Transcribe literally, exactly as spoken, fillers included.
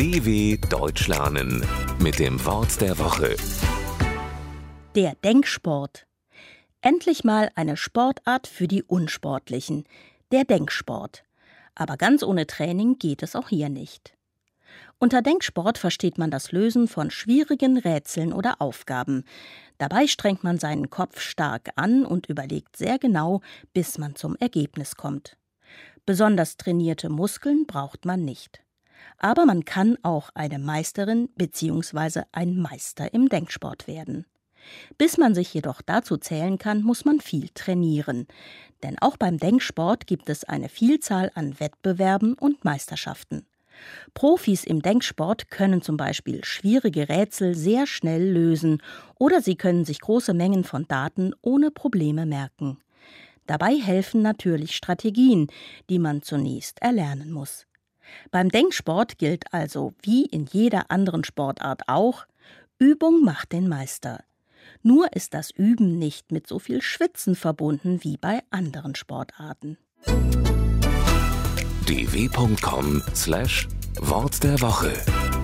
D W Deutsch lernen mit dem Wort der Woche. Der Denksport. Endlich mal eine Sportart für die Unsportlichen. Der Denksport. Aber ganz ohne Training geht es auch hier nicht. Unter Denksport versteht man das Lösen von schwierigen Rätseln oder Aufgaben. Dabei strengt man seinen Kopf stark an und überlegt sehr genau, bis man zum Ergebnis kommt. Besonders trainierte Muskeln braucht man nicht. Aber man kann auch eine Meisterin bzw. ein Meister im Denksport werden. Bis man sich jedoch dazu zählen kann, muss man viel trainieren. Denn auch beim Denksport gibt es eine Vielzahl an Wettbewerben und Meisterschaften. Profis im Denksport können zum Beispiel schwierige Rätsel sehr schnell lösen oder sie können sich große Mengen von Daten ohne Probleme merken. Dabei helfen natürlich Strategien, die man zunächst erlernen muss. Beim Denksport gilt also, wie in jeder anderen Sportart auch, Übung macht den Meister. Nur ist das Üben nicht mit so viel Schwitzen verbunden wie bei anderen Sportarten. d w punkt com slash Wort der Woche